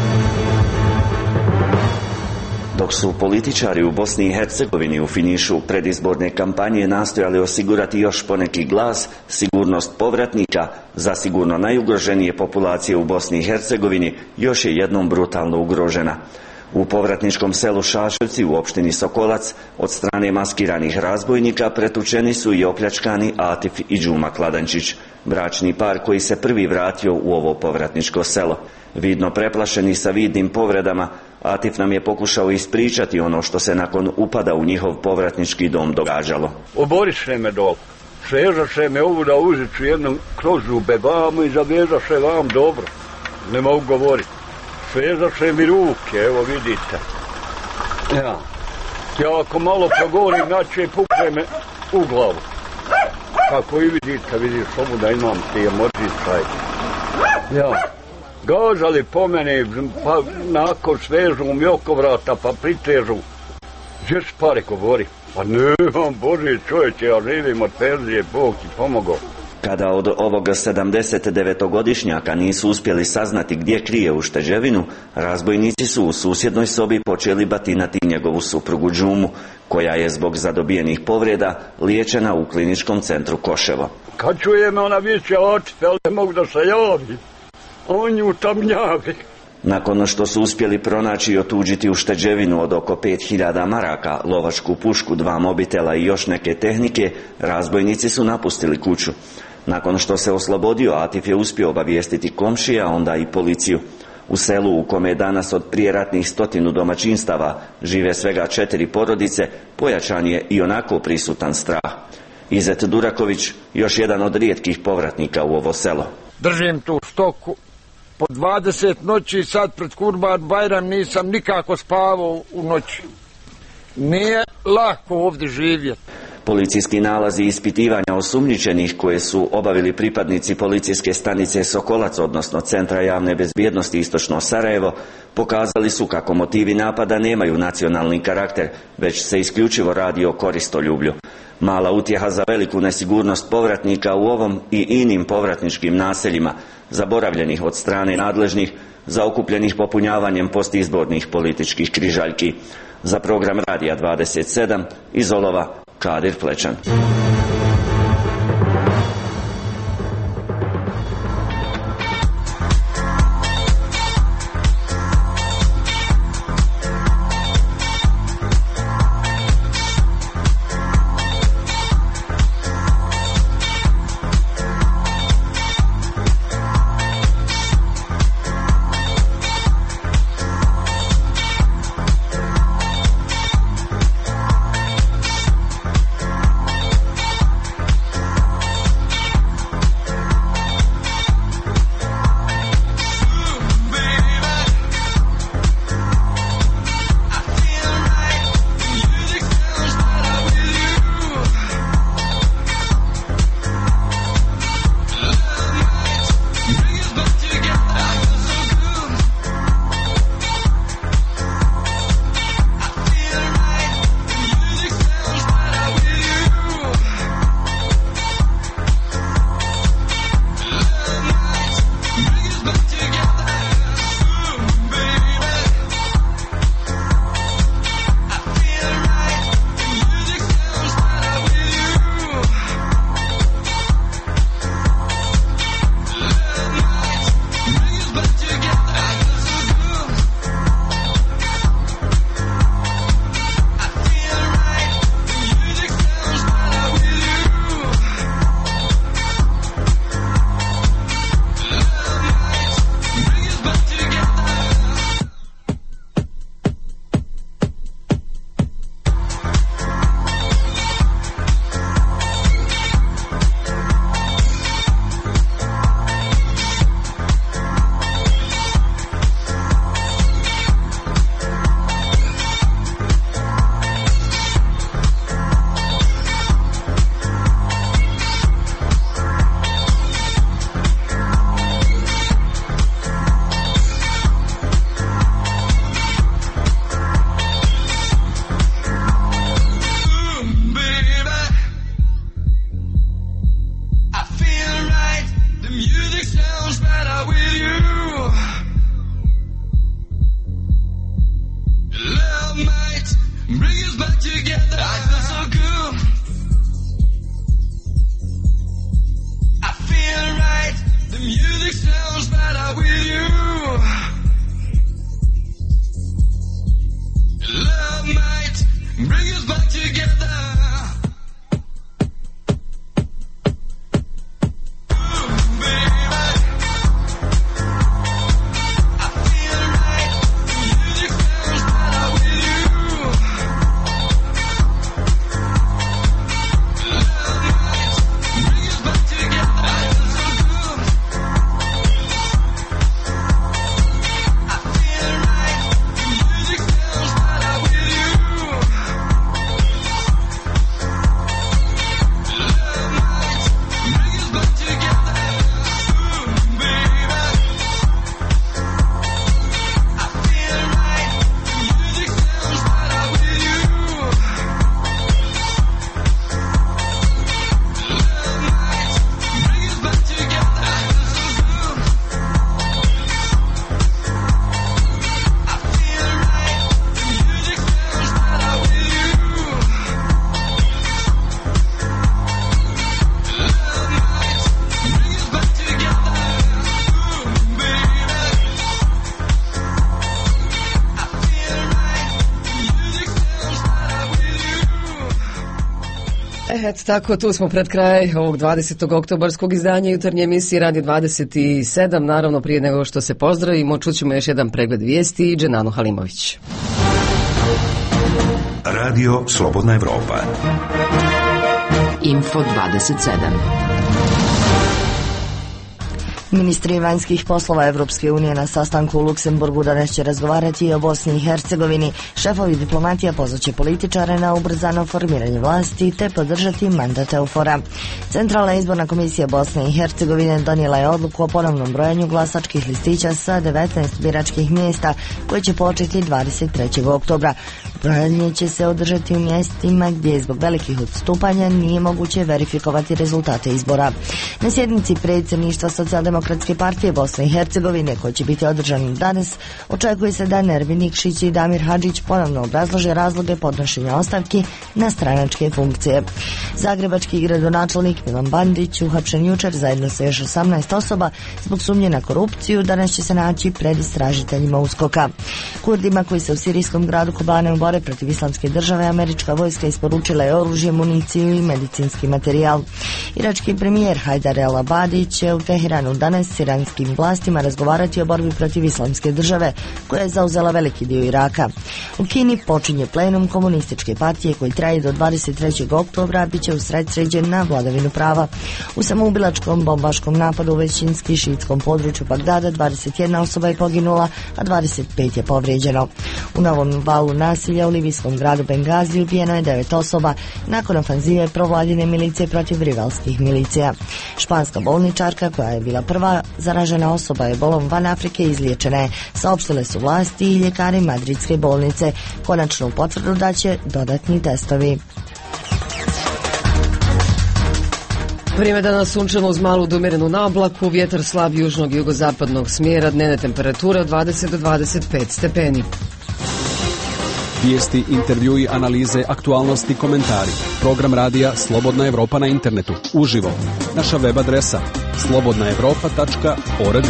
Dok su političari u Bosni i Hercegovini u finišu predizborne kampanje nastojali osigurati još poneki glas, sigurnost povratnika, zasigurno najugroženije populacije u Bosni i Hercegovini, još je jednom brutalno ugrožena. U povratničkom selu Šaševci u opštini Sokolac od strane maskiranih razbojnika pretučeni su i opljačkani Atif i Đuma Kladančić, bračni par koji se prvi vratio u ovo povratničko selo. Vidno preplašeni sa vidnim povredama, Atif nam je pokušao ispričati ono što se nakon upada u njihov povratnički dom događalo. Oboriše me dol, svežaše me ovu da uziču jednom kroz zube vamo i zavežaše vam dobro, ne mogu govoriti. Svežaše mi ruke, evo vidite. Ja ako malo progovorim, znači pukne me u glavu. Kako i vidite, vidiš ovu da imam tije morđicaj. Gažali po mene, pa nakon svežu mi oko vrata, pa pritežu. Gdje su pare, govori? Pa nemam, Bože čovječe, ja živim od penzije, Bog ti pomogao. Kada od ovog 79-godišnjaka nisu uspjeli saznati gdje krije ušteđevinu, razbojnici su u susjednoj sobi počeli batinati njegovu suprugu Đumu, koja je zbog zadobijenih povreda liječena u kliničkom centru Koševo. Kad čuje me ona viće Atif, ali ne mogu da se javi, on ju tamnjavi. Nakon što su uspjeli pronaći i otuđiti ušteđevinu od oko 5000 maraka, lovačku pušku, 2 mobitela i još neke tehnike, razbojnici su napustili kuću. Nakon što se oslobodio, Atif je uspio obavijestiti komšija, onda i policiju. U selu u kome je danas od prijeratnih 100 domaćinstava žive svega 4 porodice, pojačan je i onako prisutan strah. Izet Duraković, još jedan od rijetkih povratnika u ovo selo. Držim tu stoku po 20 noći, sad pred Kurban Bajram nisam nikako spavao u noći. Nije lako ovdje živjeti. Policijski nalazi ispitivanja osumnjičenih koje su obavili pripadnici policijske stanice Sokolac, odnosno Centra javne bezbjednosti Istočno Sarajevo, pokazali su kako motivi napada nemaju nacionalni karakter, već se isključivo radi o koristoljublju. Mala utjeha za veliku nesigurnost povratnika u ovom i inim povratničkim naseljima, zaboravljenih od strane nadležnih, zaokupljenih popunjavanjem postizbornih političkih križaljki. Za program Radija 27 iz Olova, Kadir Plečan. bring us back together. I feel so good. I feel right. The music sounds better with you. Love might bring us back together. Eto tako, tu smo pred kraj ovog 20. oktobarskog izdanja jutarnje emisije Radio 27. Naravno, prije nego što se pozdravimo, čućemo još jedan pregled vijesti i Dženano Halimović. Radio Slobodna Evropa. Info 27. Ministri vanjskih poslova Evropske unije na sastanku u Luksemburgu danas će razgovarati i o Bosni i Hercegovini. Šefovi diplomatija pozvaće političare na ubrzano formiranje vlasti te podržati mandat EUFOR-a. Centralna izborna komisija Bosne i Hercegovine donijela je odluku o ponovnom brojanju glasačkih listića sa 19 biračkih mjesta koje će početi 23. oktobra. Brojanje će se održati u mjestima gdje zbog velikih odstupanja nije moguće verifikovati rezultate izbora. Na sjednici predsjedništva Socijaldemokratske partije Bosne i Hercegovine, koji će biti održan danas, očekuje se da Nermin Nikšić i Damir Hadžić ponovno obrazlože razloge podnošenja ostavki na stranačke funkcije. Zagrebački gradonačelnik Milan Bandić, uhapšen jučer zajedno sa još 18 osoba zbog sumnje na korupciju, danas će se naći pred istražiteljima USKOK-a. Kurdima koji se u sirijskom gradu Kobane bore protiv islamske države, američka vojska isporučila je oružje, municiju i medicinski materijal. Irački premijer Hajdar el-Abadi će u Teheranu danas s iranskim vlastima razgovarati o borbi protiv islamske države, koja je zauzela veliki dio Iraka. U Kini počinje plenum komunističke partije koji traje do 23. oktobra, bit će usredsređen na vladavinu prava. U samoubilačkom bombaškom napadu u većinski šiitskom području Bagdada 21 osoba je poginula, a 25 je povrijeđeno. U novom valu nasilja u libijskom gradu Bengazi ubijeno je 9 osoba nakon ofanzive provladine milicije protiv rivalskih milicija. Španska bolničarka koja je bila prva zaražena osoba ebolom van Afrike izliječena je, saopštile su vlasti i ljekari madridske bolnice. Konačnu potvrdu da će dodatni testovi. Vrijeme danas sunčano uz malu do umjerenu naoblaku, vjetar slab južnog i jugozapadnog smjera, dnevne temperature od 20 do 25 stepeni. Vijesti, intervjui, analize, aktualnosti, komentari. Program radija Slobodna Evropa na internetu. Uživo. Naša web adresa slobodnaevropa.org.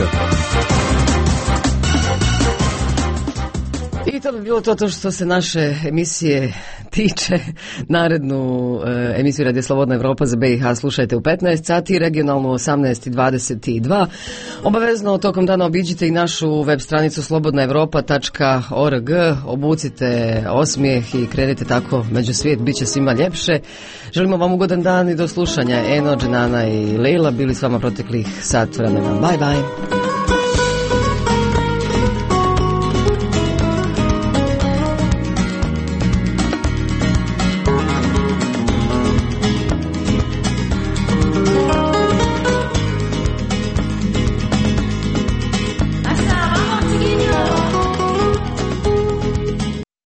I to bi bilo to što se naše emisije tiče. Narednu emisiju Radio Slobodna Evropa za BiH slušajte u 15 sati, regionalno 18:22. Obavezno tokom dana obiđite i našu web stranicu slobodnaevropa.org, obucite osmijeh i krenite tako među svijet, bit će svima ljepše. Želimo vam ugodan dan i do slušanja. Eno, Dženana i Leila bili s vama proteklih sat vremena. Bye bye.